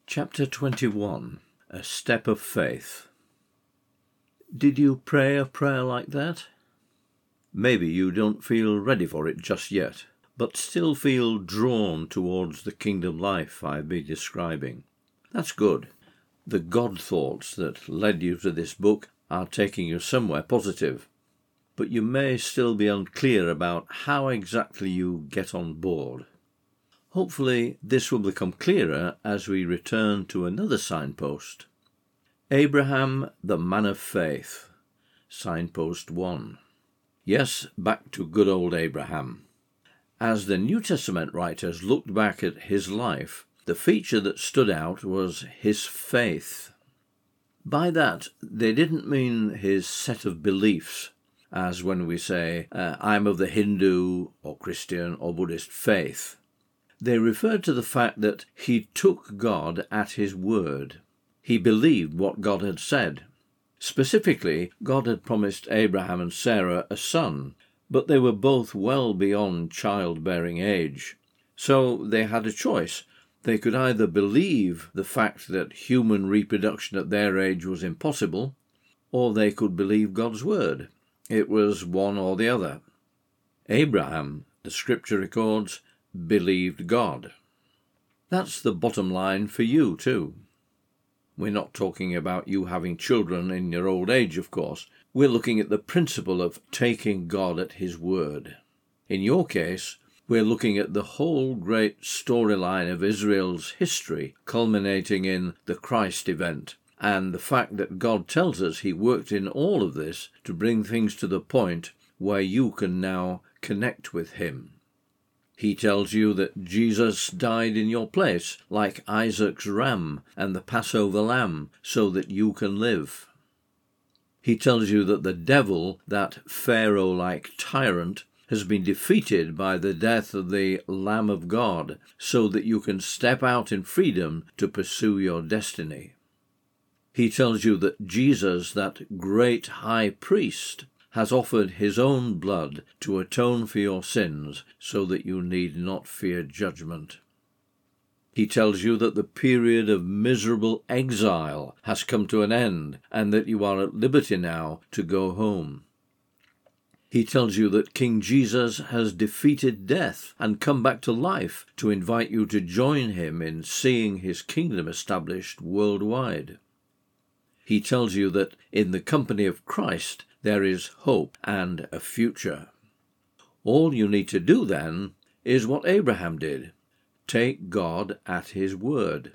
Chapter 21. A Step of Faith. Did you pray a prayer like that? Maybe you don't feel ready for it just yet, but still feel drawn towards the kingdom life I've been describing. That's good. The God thoughts that led you to this book are taking you somewhere positive, but you may still be unclear about how exactly you get on board. Hopefully this will become clearer as we return to another signpost. Abraham, the man of faith. Signpost 1. Yes, back to good old Abraham. As the New Testament writers looked back at his life, the feature that stood out was his faith. By that, they didn't mean his set of beliefs, as when we say, I'm of the Hindu or Christian or Buddhist faith. They referred to the fact that he took God at his word. He believed what God had said. Specifically, God had promised Abraham and Sarah a son, but they were both well beyond childbearing age. So they had a choice. They could either believe the fact that human reproduction at their age was impossible, or they could believe God's word. It was one or the other. Abraham, the scripture records, believed God. That's the bottom line for you too. We're not talking about you having children in your old age, of course. We're looking at the principle of taking God at his word. In your case, we're looking at the whole great storyline of Israel's history, culminating in the Christ event, and the fact that God tells us he worked in all of this to bring things to the point where you can now connect with him. He tells you that Jesus died in your place, like Isaac's ram and the Passover lamb, so that you can live. He tells you that the devil, that Pharaoh-like tyrant, has been defeated by the death of the Lamb of God, so that you can step out in freedom to pursue your destiny. He tells you that Jesus, that great high priest, has offered his own blood to atone for your sins so that you need not fear judgment. He tells you that the period of miserable exile has come to an end and that you are at liberty now to go home. He tells you that King Jesus has defeated death and come back to life to invite you to join him in seeing his kingdom established worldwide. He tells you that in the company of Christ there is hope and a future. All you need to do then is what Abraham did. Take God at his word.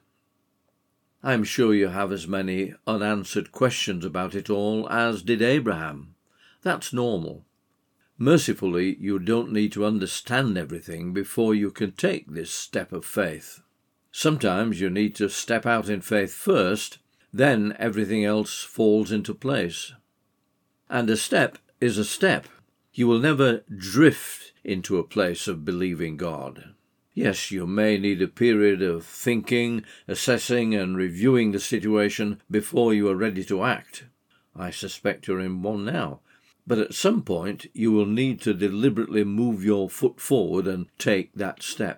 I'm sure you have as many unanswered questions about it all as did Abraham. That's normal. Mercifully, you don't need to understand everything before you can take this step of faith. Sometimes you need to step out in faith first, then everything else falls into place. And a step is a step. You will never drift into a place of believing God. Yes, you may need a period of thinking, assessing and reviewing the situation before you are ready to act. I suspect you're in one now. But at some point you will need to deliberately move your foot forward and take that step.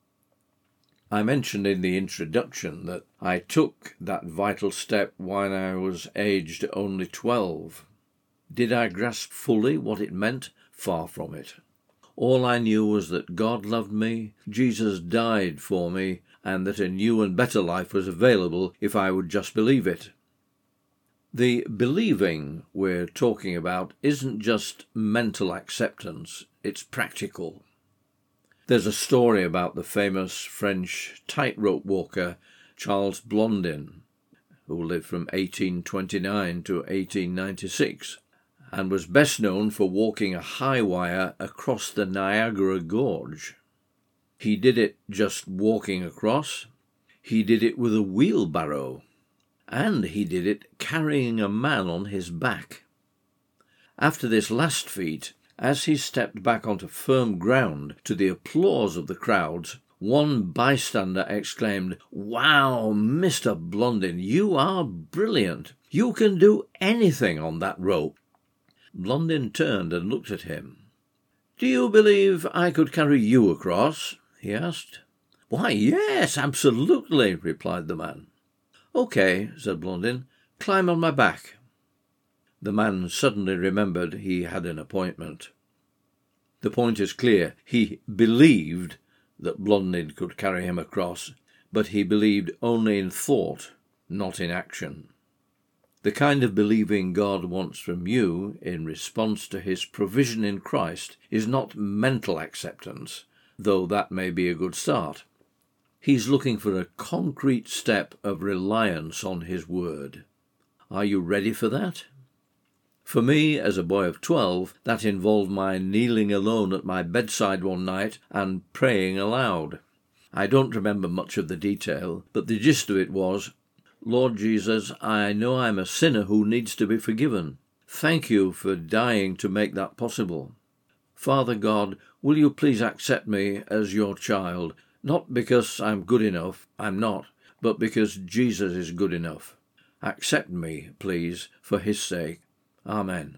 I mentioned in the introduction that I took that vital step when I was aged only 12. Did I grasp fully what it meant? Far from it. All I knew was that God loved me, Jesus died for me, and that a new and better life was available if I would just believe it. The believing we're talking about isn't just mental acceptance, it's practical. There's a story about the famous French tightrope walker Charles Blondin, who lived from 1829 to 1896. And was best known for walking a high wire across the Niagara Gorge. He did it just walking across, he did it with a wheelbarrow, and he did it carrying a man on his back. After this last feat, as he stepped back onto firm ground to the applause of the crowds, one bystander exclaimed, "Wow, Mr. Blondin, you are brilliant. You can do anything on that rope." Blondin turned and looked at him. "Do you believe I could carry you across?" he asked. "Why, yes, absolutely," replied the man. "OK," said Blondin, "climb on my back." The man suddenly remembered he had an appointment. The point is clear. He believed that Blondin could carry him across, but he believed only in thought, not in action. The kind of believing God wants from you in response to his provision in Christ is not mental acceptance, though that may be a good start. He's looking for a concrete step of reliance on his word. Are you ready for that? For me, as a boy of 12, that involved my kneeling alone at my bedside one night and praying aloud. I don't remember much of the detail, but the gist of it was, "Lord Jesus, I know I'm a sinner who needs to be forgiven. Thank you for dying to make that possible. Father God, will you please accept me as your child, not because I'm good enough, I'm not, but because Jesus is good enough. Accept me, please, for his sake. Amen."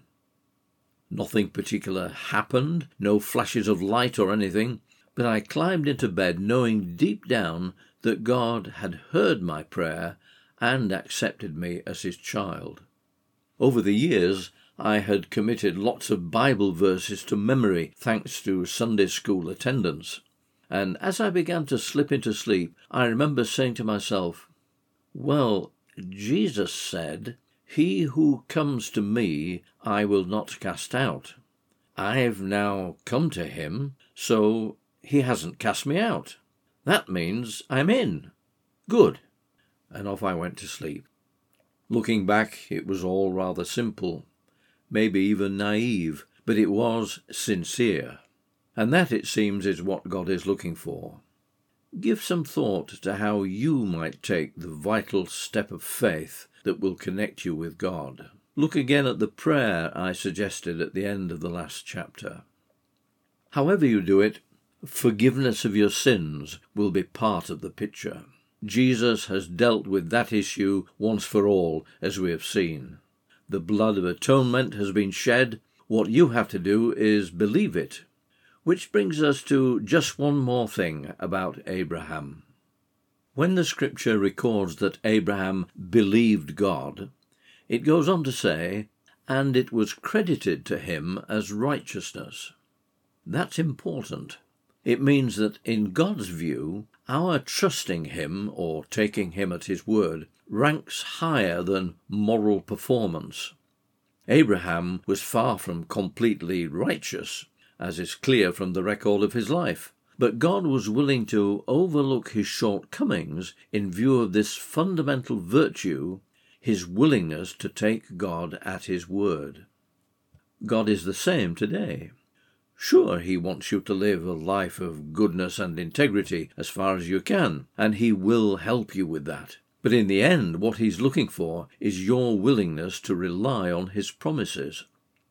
Nothing particular happened, no flashes of light or anything, but I climbed into bed knowing deep down that God had heard my prayer and accepted me as his child. Over the years, I had committed lots of Bible verses to memory thanks to Sunday school attendance, and as I began to slip into sleep, I remember saying to myself, "Well, Jesus said, 'He who comes to me, I will not cast out.' I've now come to him, so he hasn't cast me out. That means I'm in. Good." And off I went to sleep. Looking back, it was all rather simple, maybe even naive, but it was sincere. And that, it seems, is what God is looking for. Give some thought to how you might take the vital step of faith that will connect you with God. Look again at the prayer I suggested at the end of the last chapter. However you do it, forgiveness of your sins will be part of the picture. Jesus has dealt with that issue once for all, as we have seen. The blood of atonement has been shed. What you have to do is believe it. Which brings us to just one more thing about Abraham. When the scripture records that Abraham believed God, it goes on to say, "and it was credited to him as righteousness." That's important. It means that in God's view, our trusting him, or taking him at his word, ranks higher than moral performance. Abraham was far from completely righteous, as is clear from the record of his life, but God was willing to overlook his shortcomings in view of this fundamental virtue, his willingness to take God at his word. God is the same today. Sure, he wants you to live a life of goodness and integrity as far as you can, and he will help you with that. But in the end, what he's looking for is your willingness to rely on his promises.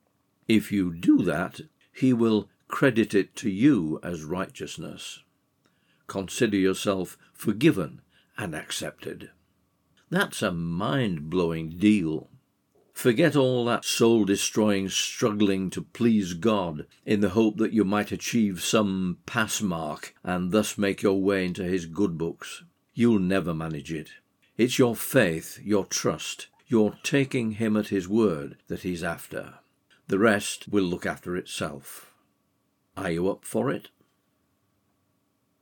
If you do that, he will credit it to you as righteousness. Consider yourself forgiven and accepted. That's a mind-blowing deal. Forget all that soul-destroying struggling to please God in the hope that you might achieve some pass mark and thus make your way into his good books. You'll never manage it. It's your faith, your trust, your taking him at his word that he's after. The rest will look after itself. Are you up for it?